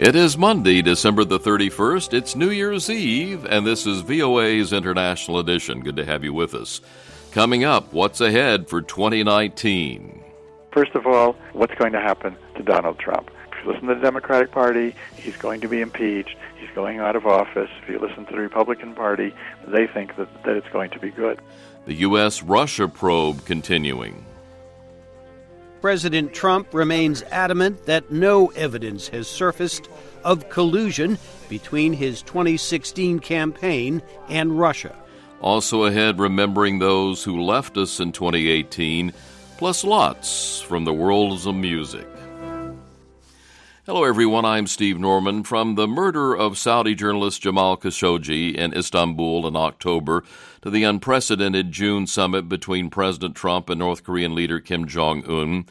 It is Monday, December the 31st. It's New Year's Eve, and this is VOA's International Edition. Good to have you with us. Coming up, what's ahead for 2019? First of all, what's going to happen to Donald Trump? If you listen to the Democratic Party, he's going to be impeached. He's going out of office. If you listen to the Republican Party, they think that it's going to be good. The U.S.-Russia probe continuing. President Trump remains adamant that no evidence has surfaced of collusion between his 2016 campaign and Russia. Also ahead, remembering those who left us in 2018, plus lots from the worlds of music. Hello, everyone. I'm Steve Norman. From the murder of Saudi journalist Jamal Khashoggi in Istanbul in October to the unprecedented June summit between President Trump and North Korean leader Kim Jong-un,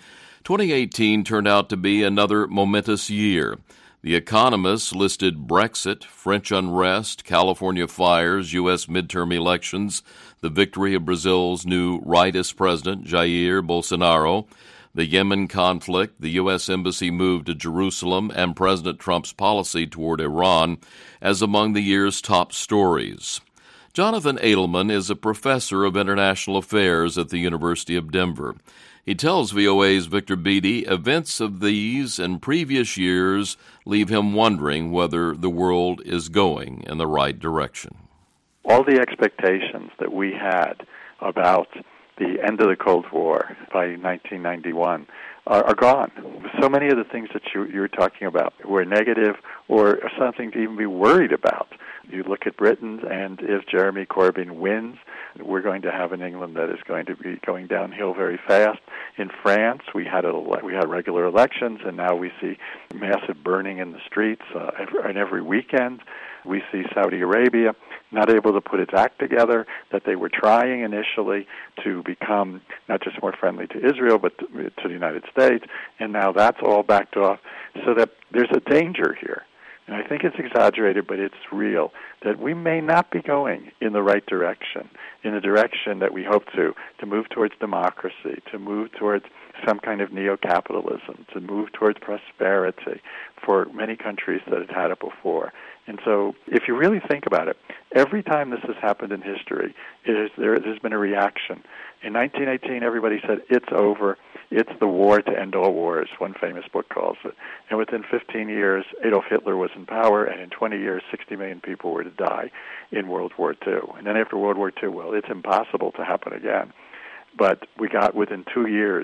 2018 turned out to be another momentous year. The Economist listed Brexit, French unrest, California fires, U.S. midterm elections, the victory of Brazil's new rightist president, Jair Bolsonaro, the Yemen conflict, the U.S. Embassy move to Jerusalem, and President Trump's policy toward Iran as among the year's top stories. Jonathan Adelman is a professor of international affairs at the University of Denver. He tells VOA's Victor Beattie events of these and previous years leave him wondering whether the world is going in the right direction. All the expectations that we had about the end of the Cold War by 1991 are gone. So many of the things that you were talking about were negative or something to even be worried about. You look at Britain, and if Jeremy Corbyn wins, we're going to have an England that is going to be going downhill very fast. In France, we had regular elections, and now we see massive burning in the streets every weekend. We see Saudi Arabia not able to put its act together, that they were trying initially to become not just more friendly to Israel, but to the United States, and now that's all backed off, so that there's a danger here. And I think it's exaggerated, but it's real, that we may not be going in the right direction, in the direction that we hope to move towards democracy, to move towards some kind of neo-capitalism, to move towards prosperity for many countries that had it before. And so if you really think about it, every time this has happened in history, there's been a reaction. In 1918, everybody said, it's over. It's the war to end all wars, one famous book calls it. And within 15 years, Adolf Hitler was in power, and in 20 years, 60 million people were to die in World War II. And then after World War II, well, it's impossible to happen again. But we got, within 2 years,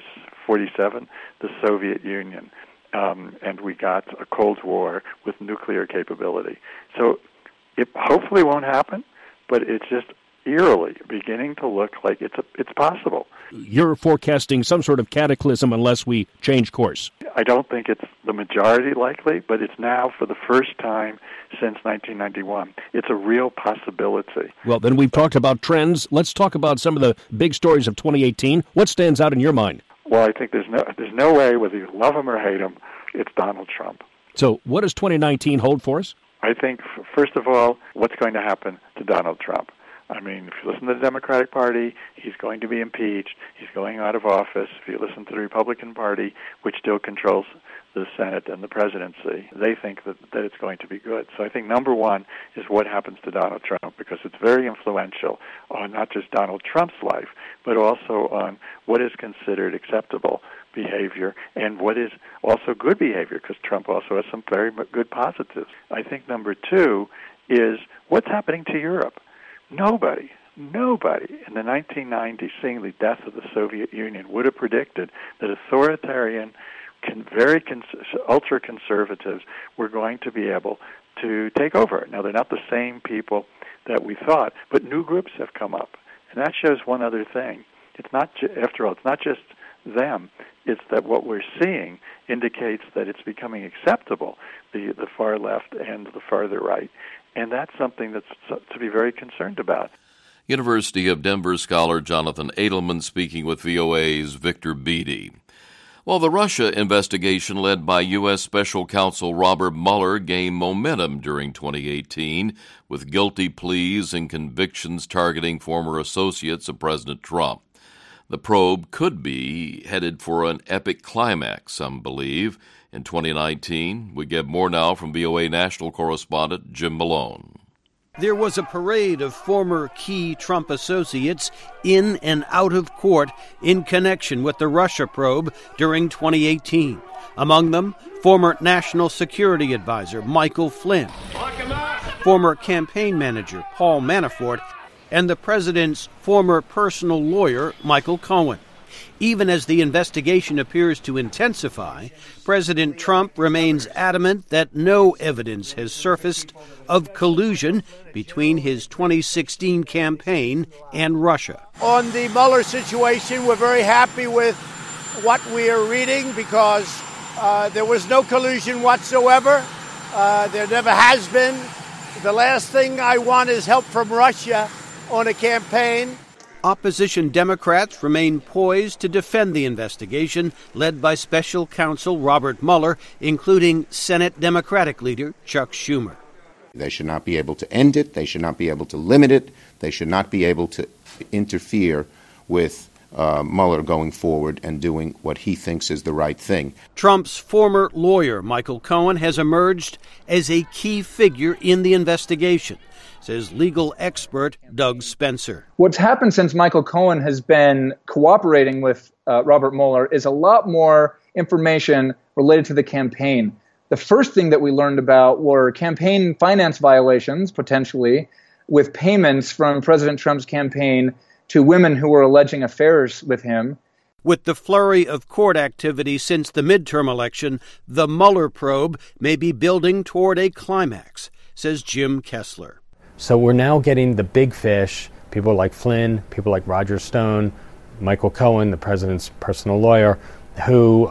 47, the Soviet Union. And we got a Cold War with nuclear capability. So it hopefully won't happen, but it's just eerily beginning to look like it's possible. You're forecasting some sort of cataclysm unless we change course. I don't think it's the majority likely, but it's now for the first time since 1991. It's a real possibility. Well, then we've talked about trends. Let's talk about some of the big stories of 2018. What stands out in your mind? Well, I think there's no way, whether you love him or hate him, it's Donald Trump. So what does 2019 hold for us? I think, first of all, what's going to happen to Donald Trump? I mean, if you listen to the Democratic Party, he's going to be impeached. He's going out of office. If you listen to the Republican Party, which still controls the Senate and the presidency, they think that it's going to be good. So I think number one is what happens to Donald Trump, because it's very influential on not just Donald Trump's life, but also on what is considered acceptable behavior and what is also good behavior, because Trump also has some very good positives. I think number two is what's happening to Europe. Nobody in the 1990s, seeing the death of the Soviet Union, would have predicted that authoritarian, ultra-conservatives were going to be able to take over. Now, they're not the same people that we thought, but new groups have come up. And that shows one other thing. It's not, after all, it's not just them. It's that what we're seeing indicates that it's becoming acceptable, the far left and the farther right. And that's something that's to be very concerned about. University of Denver scholar Jonathan Adelman speaking with VOA's Victor Beattie. Well, the Russia investigation led by U.S. Special Counsel Robert Mueller gained momentum during 2018 with guilty pleas and convictions targeting former associates of President Trump. The probe could be headed for an epic climax, some believe, in 2019. We get more now from VOA national correspondent Jim Malone. There was a parade of former key Trump associates in and out of court in connection with the Russia probe during 2018. Among them, former National Security Advisor Michael Flynn, former campaign manager Paul Manafort, and the president's former personal lawyer Michael Cohen. Even as the investigation appears to intensify, President Trump remains adamant that no evidence has surfaced of collusion between his 2016 campaign and Russia. On the Mueller situation, we're very happy with what we are reading because there was no collusion whatsoever. There never has been. The last thing I want is help from Russia on a campaign. Opposition Democrats remain poised to defend the investigation led by special counsel Robert Mueller, including Senate Democratic leader Chuck Schumer. They should not be able to end it. They should not be able to limit it. They should not be able to interfere with Mueller going forward and doing what he thinks is the right thing. Trump's former lawyer, Michael Cohen, has emerged as a key figure in the investigation, says legal expert Doug Spencer. What's happened since Michael Cohen has been cooperating with Robert Mueller is a lot more information related to the campaign. The first thing that we learned about were campaign finance violations, potentially, with payments from President Trump's campaign to women who were alleging affairs with him. With the flurry of court activity since the midterm election, the Mueller probe may be building toward a climax, says Jim Kessler. So we're now getting the big fish, people like Flynn, people like Roger Stone, Michael Cohen, the president's personal lawyer, who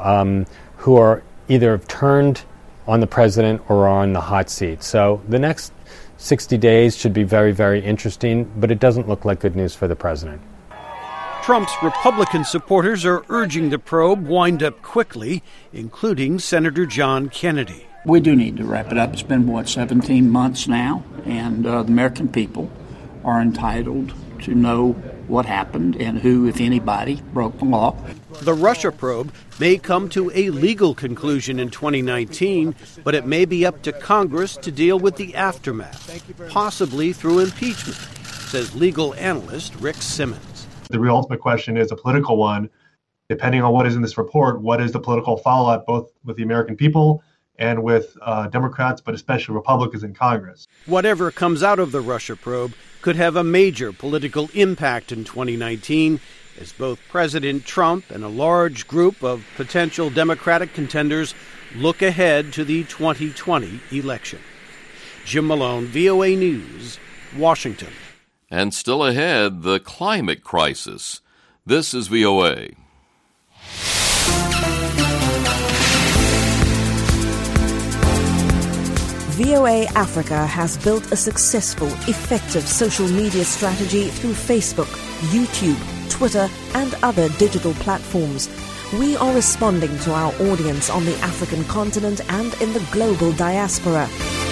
are either turned on the president or on the hot seat. So the next 60 days should be very, very interesting, but it doesn't look like good news for the president. Trump's Republican supporters are urging the probe wind up quickly, including Senator John Kennedy. We do need to wrap it up. It's been, 17 months now, and the American people are entitled to know what happened and who, if anybody, broke the law. The Russia probe may come to a legal conclusion in 2019, but it may be up to Congress to deal with the aftermath, possibly through impeachment, says legal analyst Rick Simmons. The real ultimate question is a political one. Depending on what is in this report, what is the political fallout both with the American people and with Democrats, but especially Republicans in Congress? Whatever comes out of the Russia probe could have a major political impact in 2019, as both President Trump and a large group of potential Democratic contenders look ahead to the 2020 election. Jim Malone, VOA News, Washington. And still ahead, the climate crisis. This is VOA. VOA Africa has built a successful, effective social media strategy through Facebook, YouTube, Twitter, and other digital platforms. We are responding to our audience on the African continent and in the global diaspora.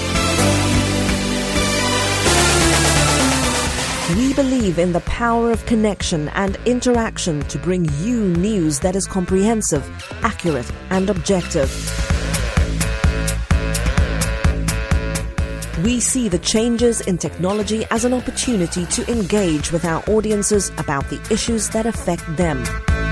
We believe in the power of connection and interaction to bring you news that is comprehensive, accurate, and objective. We see the changes in technology as an opportunity to engage with our audiences about the issues that affect them.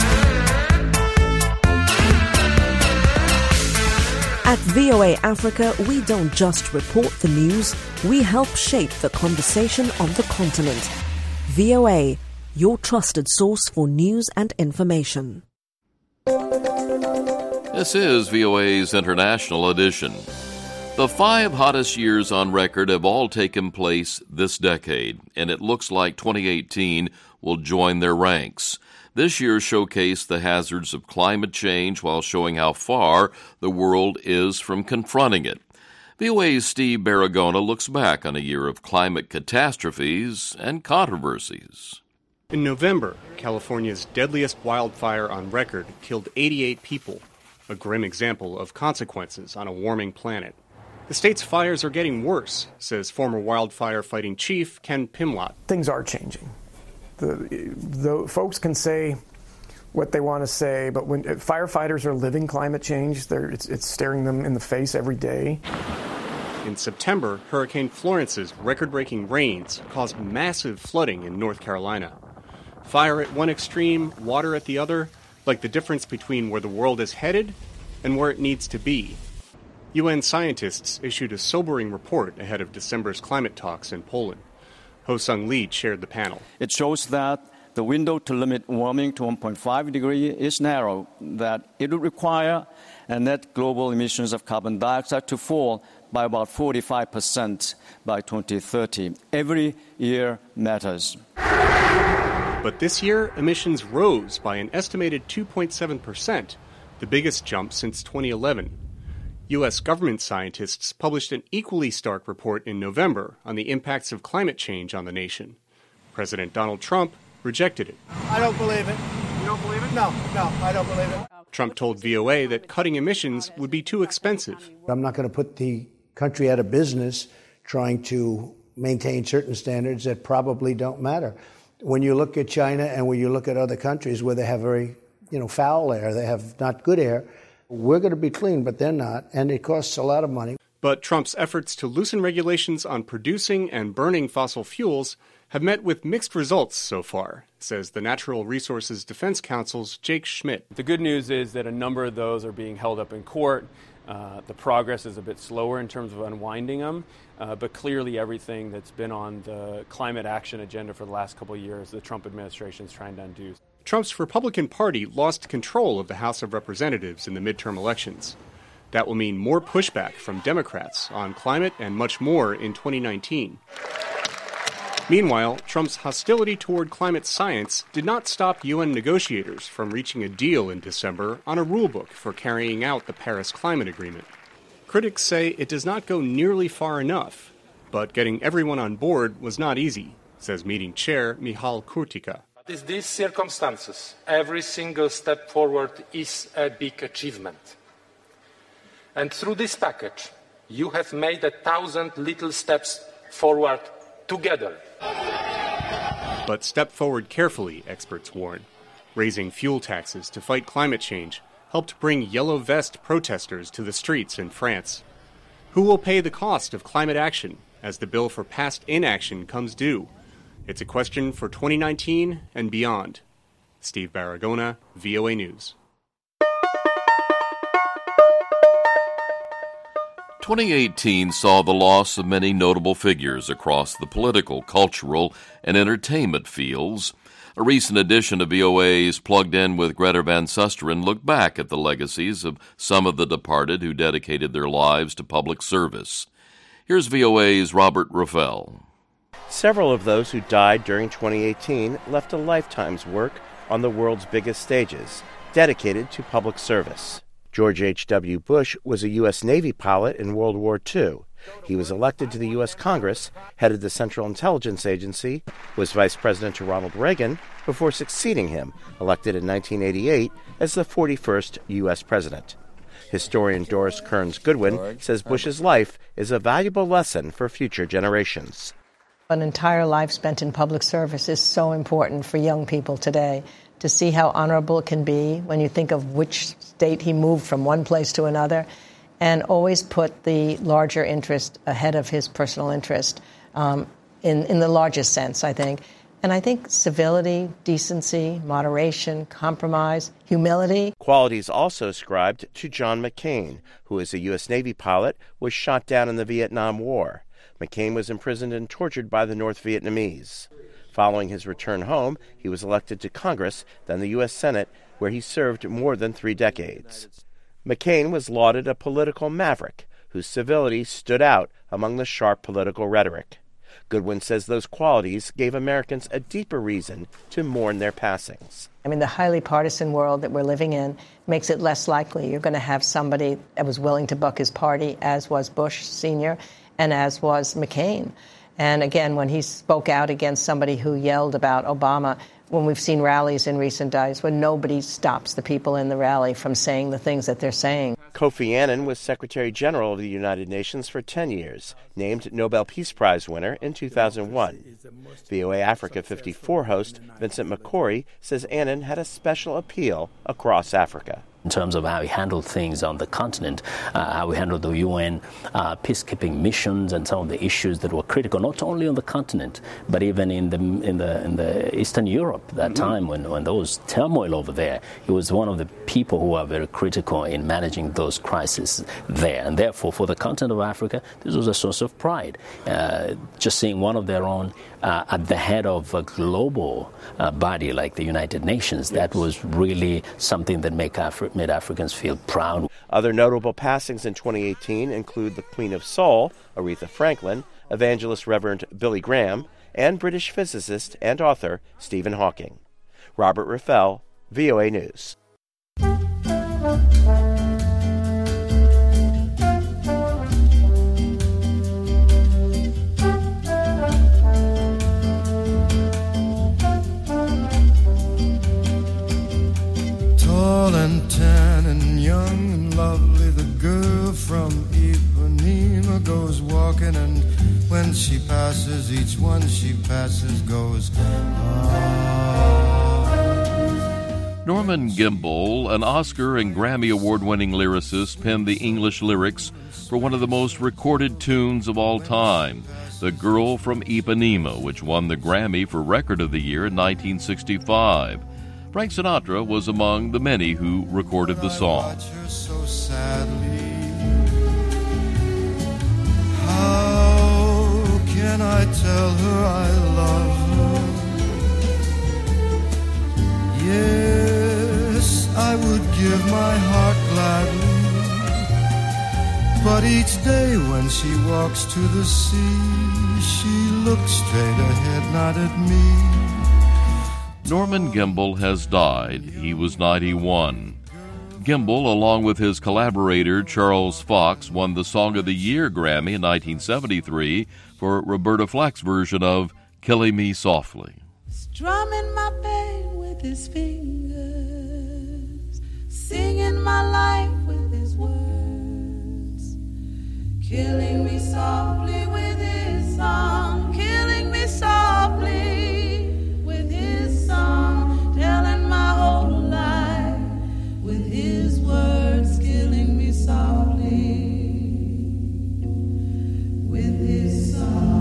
At VOA Africa, we don't just report the news, we help shape the conversation on the continent. VOA, your trusted source for news and information. This is VOA's International Edition. The 5 hottest years on record have all taken place this decade, and it looks like 2018 will join their ranks. This year showcased the hazards of climate change while showing how far the world is from confronting it. VOA's Steve Baragona looks back on a year of climate catastrophes and controversies. In November, California's deadliest wildfire on record killed 88 people, a grim example of consequences on a warming planet. The state's fires are getting worse, says former wildfire fighting chief Ken Pimlott. Things are changing. The folks can say what they want to say, but when firefighters are living climate change, it's staring them in the face every day. In September, Hurricane Florence's record-breaking rains caused massive flooding in North Carolina. Fire at one extreme, water at the other, like the difference between where the world is headed and where it needs to be. UN scientists issued a sobering report ahead of December's climate talks in Poland. Ho-Sung Lee chaired the panel. It shows that the window to limit warming to 1.5 degrees is narrow, that it would require net global emissions of carbon dioxide to fall by about 45% by 2030. Every year matters. But this year, emissions rose by an estimated 2.7%, the biggest jump since 2011. U.S. government scientists published an equally stark report in November on the impacts of climate change on the nation. President Donald Trump rejected it. I don't believe it. You don't believe it? No, I don't believe it. Trump told VOA that cutting emissions would be too expensive. I'm not going to put the country out of business trying to maintain certain standards that probably don't matter. When you look at China and when you look at other countries where they have very, foul air, they have not good air, we're going to be clean, but they're not, and it costs a lot of money. But Trump's efforts to loosen regulations on producing and burning fossil fuels have met with mixed results so far, says the Natural Resources Defense Council's Jake Schmidt. The good news is that a number of those are being held up in court. The progress is a bit slower in terms of unwinding them, but clearly everything that's been on the climate action agenda for the last couple of years, the Trump administration is trying to undo. Trump's Republican Party lost control of the House of Representatives in the midterm elections. That will mean more pushback from Democrats on climate and much more in 2019. Meanwhile, Trump's hostility toward climate science did not stop UN negotiators from reaching a deal in December on a rulebook for carrying out the Paris Climate Agreement. Critics say it does not go nearly far enough, but getting everyone on board was not easy, says meeting chair Michal Kurtika. In these circumstances, every single step forward is a big achievement. And through this package, you have made 1,000 little steps forward together. But step forward carefully, experts warn. Raising fuel taxes to fight climate change helped bring yellow vest protesters to the streets in France. Who will pay the cost of climate action as the bill for past inaction comes due? It's a question for 2019 and beyond. Steve Baragona, VOA News. 2018 saw the loss of many notable figures across the political, cultural, and entertainment fields. A recent edition of VOA's Plugged In with Greta Van Susteren looked back at the legacies of some of the departed who dedicated their lives to public service. Here's VOA's Robert Raffel. Several of those who died during 2018 left a lifetime's work on the world's biggest stages, dedicated to public service. George H.W. Bush was a U.S. Navy pilot in World War II. He was elected to the U.S. Congress, headed the Central Intelligence Agency, was vice president to Ronald Reagan before succeeding him, elected in 1988 as the 41st U.S. president. Historian Doris Kearns Goodwin says Bush's life is a valuable lesson for future generations. An entire life spent in public service is so important for young people today. To see how honorable it can be when you think of which state he moved from one place to another, and always put the larger interest ahead of his personal interest in the largest sense, I think. And I think civility, decency, moderation, compromise, humility. Qualities also ascribed to John McCain, who as a U.S. Navy pilot was shot down in the Vietnam War. McCain was imprisoned and tortured by the North Vietnamese. Following his return home, he was elected to Congress, then the U.S. Senate, where he served more than 3 decades. McCain was lauded a political maverick whose civility stood out among the sharp political rhetoric. Goodwin says those qualities gave Americans a deeper reason to mourn their passings. I mean, the highly partisan world that we're living in makes it less likely you're going to have somebody that was willing to buck his party, as was Bush Sr. and as was McCain. And again, when he spoke out against somebody who yelled about Obama, when we've seen rallies in recent days where nobody stops the people in the rally from saying the things that they're saying. Kofi Annan was Secretary General of the United Nations for 10 years, named Nobel Peace Prize winner in 2001. VOA Africa 54 host Vincent McCory says Annan had a special appeal across Africa. In terms of how he handled things on the continent, how he handled the UN peacekeeping missions and some of the issues that were critical, not only on the continent, but even in the Eastern Europe that time when there was turmoil over there. He was one of the people who were very critical in managing those crises there. And therefore, for the continent of Africa, this was a source of pride. Just seeing one of their own at the head of a global body like the United Nations, that was really something that made Africans feel proud. Other notable passings in 2018 include the Queen of Soul, Aretha Franklin, evangelist Reverend Billy Graham, and British physicist and author Stephen Hawking. Robert Raffel, VOA News. Tall and tan and young and lovely, the girl from Ipanema goes walking, and when she passes, each one she passes goes, ah. Norman Gimbel, an Oscar and Grammy Award-winning lyricist, penned the English lyrics for one of the most recorded tunes of all time, The Girl from Ipanema, which won the Grammy for Record of the Year in 1965. Frank Sinatra was among the many who recorded the song. So sadly, how can I tell her I love her? Yes, I would give my heart gladly, but each day when she walks to the sea, she looks straight ahead, not at me. Norman Gimbel has died. He was 91. Gimbel, along with his collaborator Charles Fox, won the Song of the Year Grammy in 1973 for Roberta Flack's version of Killing Me Softly. Strumming my pain with his fingers, singing my life with his words, killing me softly with his song, killing me softly. Telling my whole life with his words, killing me softly with his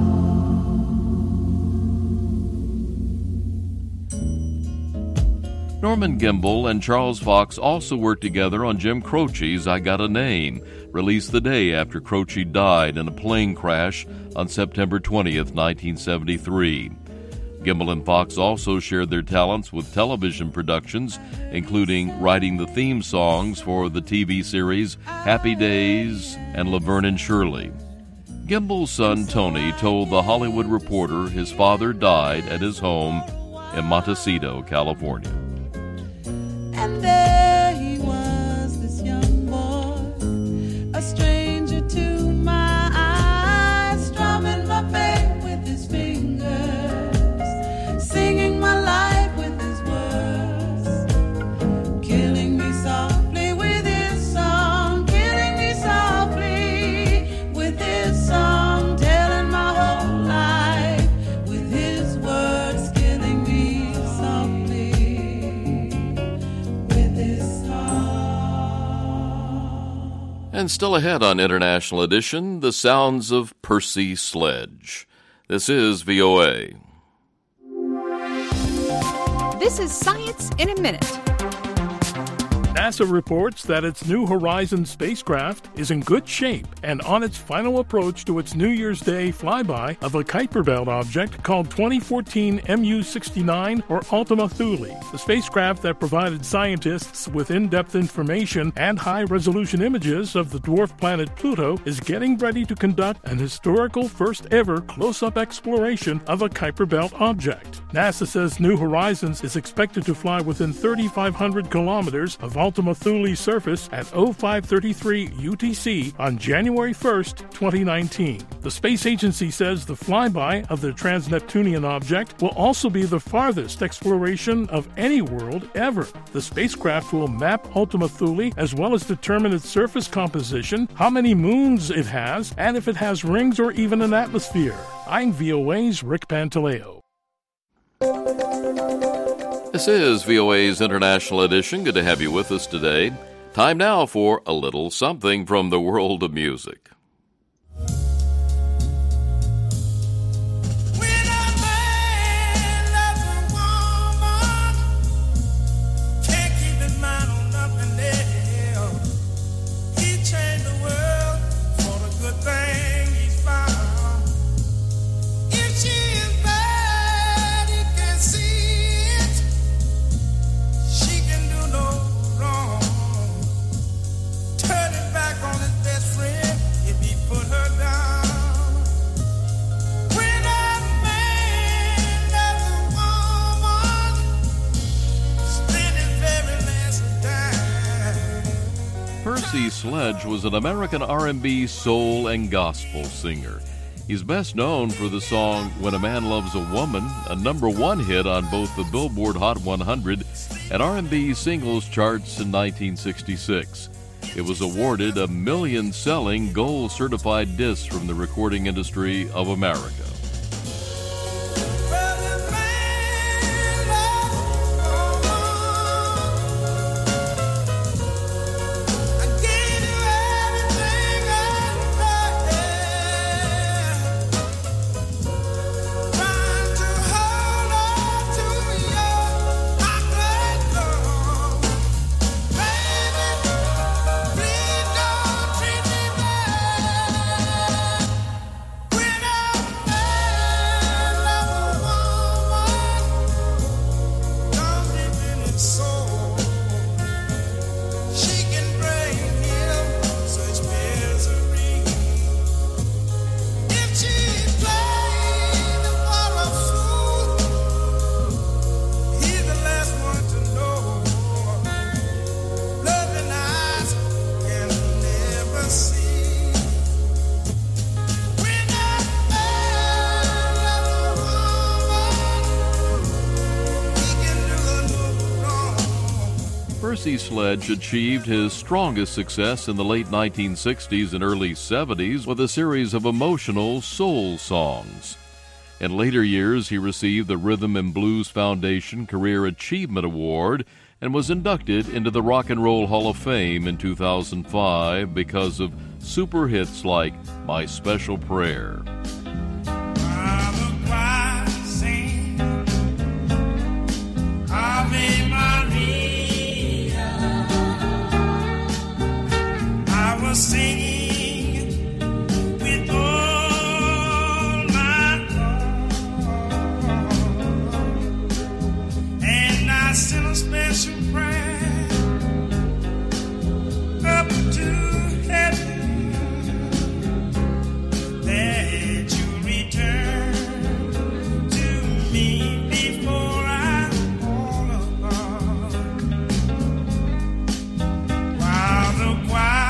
song. Norman Gimbel and Charles Fox also worked together on Jim Croce's I Got a Name, released the day after Croce died in a plane crash on September 20th, 1973. Gimbel and Fox also shared their talents with television productions, including writing the theme songs for the TV series Happy Days and Laverne and Shirley. Gimbel's son Tony told The Hollywood Reporter his father died at his home in Montecito, California. And there he was, this young boy, a stranger to my eyes, strumming my pain with his fingers, singing my life with his words, killing me softly with his song, killing me softly with his song, telling my whole life with his words, killing me softly with his song. And still ahead on International Edition, the sounds of Percy Sledge. This is VOA. This is Science in a Minute. NASA reports that its New Horizons spacecraft is in good shape and on its final approach to its New Year's Day flyby of a Kuiper Belt object called 2014 MU-69 or Ultima Thule. The spacecraft that provided scientists with in-depth information and high-resolution images of the dwarf planet Pluto is getting ready to conduct an historical first-ever close-up exploration of a Kuiper Belt object. NASA says New Horizons is expected to fly within 3,500 kilometers of Ultima Ultima Thule surface at 0533 UTC on January 1st, 2019. The space agency says the flyby of the trans-Neptunian object will also be the farthest exploration of any world ever. The spacecraft will map Ultima Thule as well as determine its surface composition, how many moons it has, and if it has rings or even an atmosphere. I'm VOA's Rick Pantaleo. This is VOA's International Edition. Good to have you with us today. Time now for a little something from the world of music. Percy Sledge was an American R&B, soul, and gospel singer. He's best known for the song When a Man Loves a Woman, a #1 hit on both the Billboard Hot 100 and R&B singles charts in 1966. It was awarded a million-selling gold-certified disc from the Recording Industry of America. Percy Sledge achieved his strongest success in the late 1960s and early 70s with a series of emotional soul songs. In later years, he received the Rhythm and Blues Foundation Career Achievement Award and was inducted into the Rock and Roll Hall of Fame in 2005 because of super hits like My Special Prayer. Singing with all my heart, and I send a special prayer up to heaven that you return to me before I fall apart. While the choir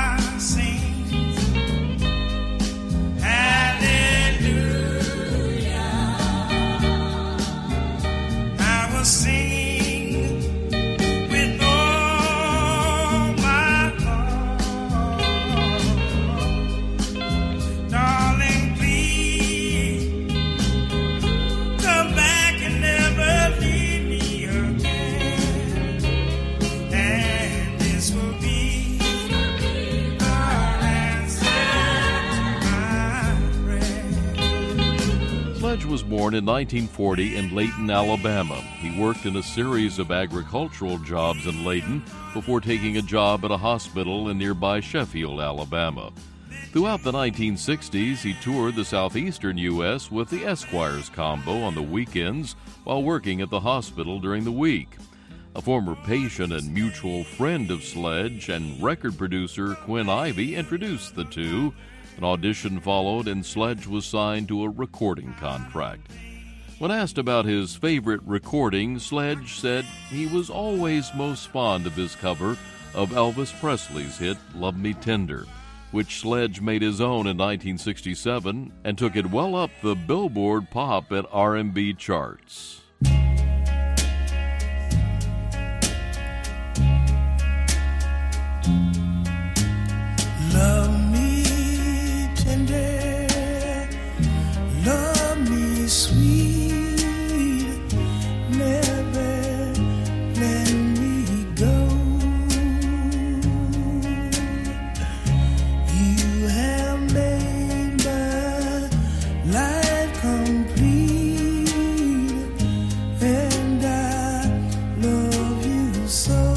Sledge was born in 1940 in Layton, Alabama. He worked in a series of agricultural jobs in Layton before taking a job at a hospital in nearby Sheffield, Alabama. Throughout the 1960s, he toured the southeastern U.S. with the Esquires combo on the weekends while working at the hospital during the week. A former patient and mutual friend of Sledge and record producer Quinn Ivey introduced the two. An audition followed, and Sledge was signed to a recording contract. When asked about his favorite recording, Sledge said he was always most fond of his cover of Elvis Presley's hit Love Me Tender, which Sledge made his own in 1967 and took it well up the Billboard Pop and R&B charts. Love me tender, love me sweet, never let me go. You have made my life complete, and I love you so.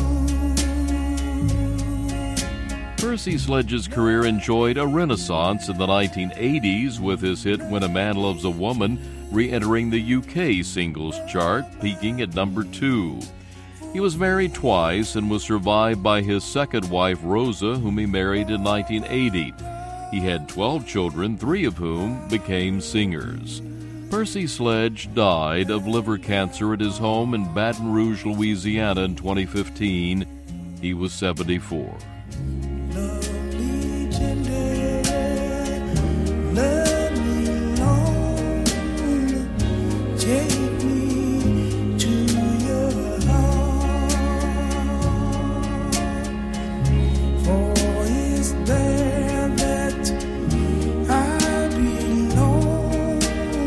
Percy Sledge's career enjoyed a renaissance in the 1980s with his hit When a Man Loves a Woman re-entering the UK singles chart, peaking at number 2. He was married twice and was survived by his second wife, Rosa, whom he married in 1980. He had 12 children, 3 of whom became singers. Percy Sledge died of liver cancer at his home in Baton Rouge, Louisiana in 2015. He was 74. Let me alone, take me to your heart, for it's there that I belong,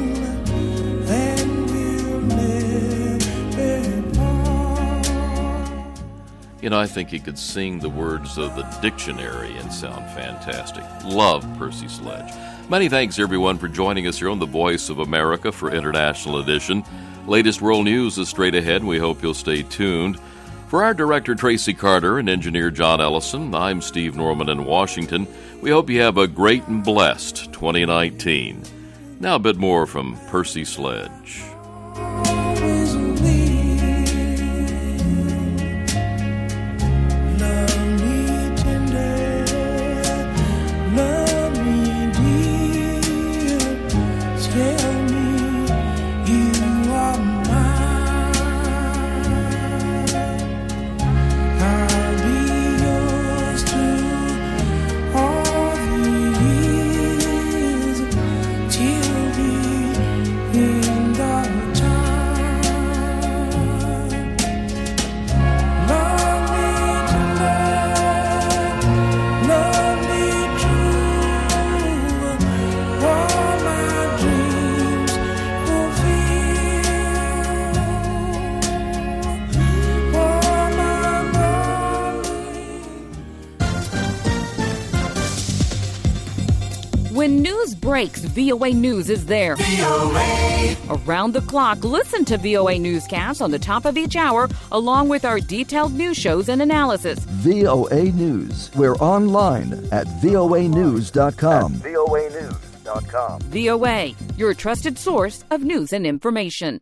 and we'll never part. You know, I think he could sing the words of the dictionary and sound fantastic. Love Percy Sledge. Many thanks, everyone, for joining us here on The Voice of America for International Edition. Latest world news is straight ahead, and we hope you'll stay tuned. For our director, Tracy Carter, and engineer John Ellison, I'm Steve Norman in Washington. We hope you have a great and blessed 2019. Now a bit more from Percy Sledge. When news breaks, VOA News is there. VOA. Around the clock, listen to VOA Newscasts on the top of each hour, along with our detailed news shows and analysis. VOA News. We're online at voanews.com. voanews.com. VOA, your trusted source of news and information.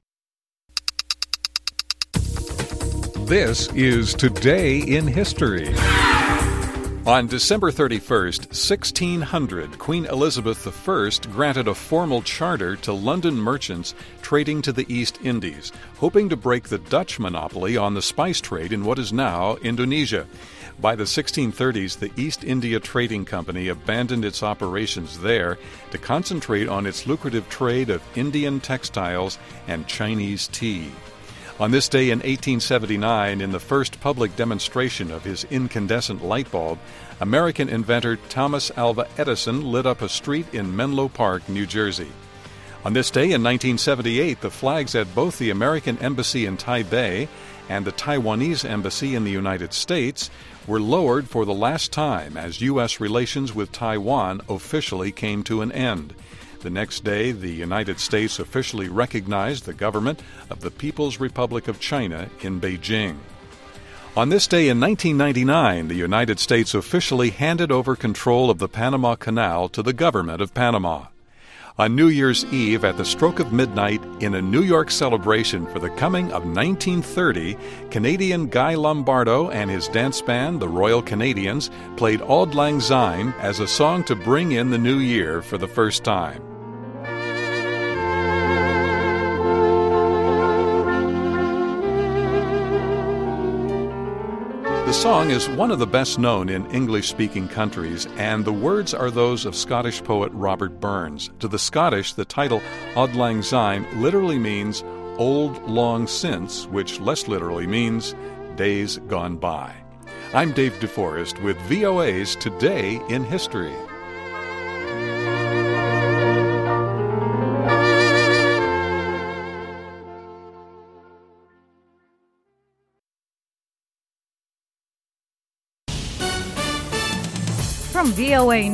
This is Today in History. On December 31st, 1600, Queen Elizabeth I granted a formal charter to London merchants trading to the East Indies, hoping to break the Dutch monopoly on the spice trade in what is now Indonesia. By the 1630s, the East India Trading Company abandoned its operations there to concentrate on its lucrative trade of Indian textiles and Chinese tea. On this day in 1879, in the first public demonstration of his incandescent light bulb, American inventor Thomas Alva Edison lit up a street in Menlo Park, New Jersey. On this day in 1978, the flags at both the American Embassy in Taipei and the Taiwanese Embassy in the United States were lowered for the last time as U.S. relations with Taiwan officially came to an end. The next day, the United States officially recognized the government of the People's Republic of China in Beijing. On this day in 1999, the United States officially handed over control of the Panama Canal to the government of Panama. On New Year's Eve, at the stroke of midnight, in a New York celebration for the coming of 1930, Canadian Guy Lombardo and his dance band, the Royal Canadians, played Auld Lang Syne as a song to bring in the new year for the first time. The song is one of the best known in English-speaking countries, and the words are those of Scottish poet Robert Burns. To the Scottish, the title Auld Lang Syne literally means old long since, which less literally means days gone by. I'm Dave DeForest with VOA's Today in History. From VOA